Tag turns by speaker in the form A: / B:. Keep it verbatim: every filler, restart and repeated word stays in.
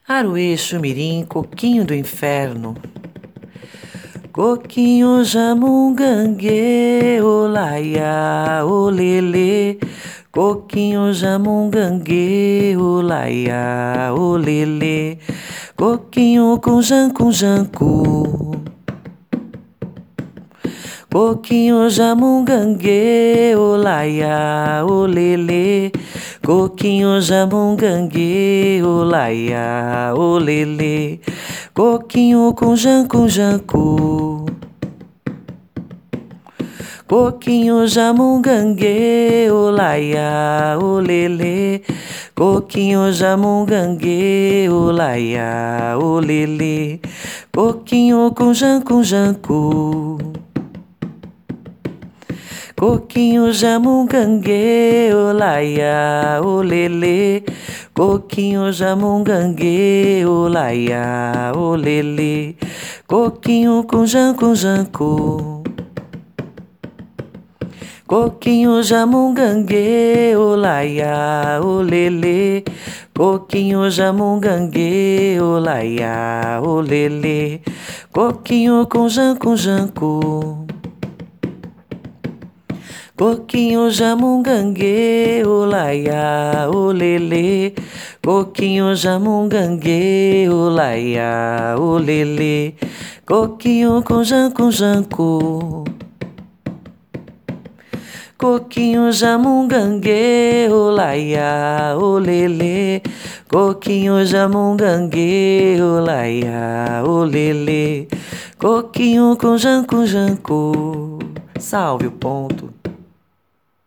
A: Aroê, chumirim, coquinho do inferno. Coquinho, jamungangue, olaia, olele. Coquinho, jamungangue, olaia, olele. Coquinho com janco, janco. Coquinho, jamungangue, olaia, olele. Coquinho, jamungangue, olaia, olele. Coquinho com janco, janco. Coquinho, jamungangue, olaia, olele. Coquinho, jamungangue, olaia, olele. Coquinho com janco, janco. Coquinho, jamungangue, olaia, olele. Coquinho, jamungangue, olaia, olele. Coquinho com janco, janco. Coquinho, jamungangue, olaia, olele. Coquinho, jamungangue, olaia, olele. Coquinho com janco, janco. Coquinho, jamungangue, olaia, olele. Coquinho, jamungangue, olaia, olele. Coquinho com janco, janco. Coquinho, jamungangue, olaia, olele. Coquinho, jamungangue, olaia, olele. Coquinho com janco, janco. Salve o ponto.